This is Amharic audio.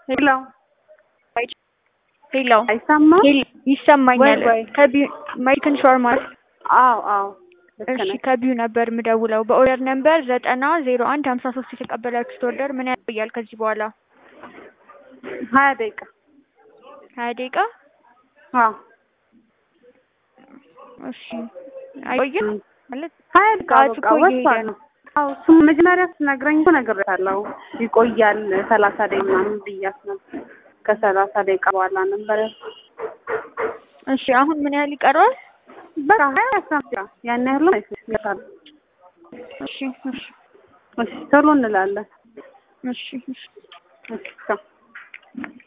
ሄሎ ሄሎ አይሰማም? ይሰማኛል። ወይ ማይክን ሾርማ አዎ እሺ፣ ከቢዩ ነበር ምደውለው በኦርደር ነምበር 900153 የተቀበላችሁት ኦርደር ምን ያቆያል ከዚህ በኋላ? 20 ደቂቃ 20 ደቂቃ? አዎ እሺ፣ አይቆይም ማለት 20 ደቂቃ በቃ ወጥቷል ነው። አዎ እሱም መጀመሪያ ስነግረኝ እኮ ነግሬያለሁ ይቆያል 30 ደቂቃ ምናምን ብያት ነበር። ከ30 ደቂቃ በኋላ ነበር። እሺ፣ አሁን ምን ያህል ይቀረዋል? በቃ 20 ያን ያህል አይፈጅም። እሺ ቶሎ እንላለን። እሺ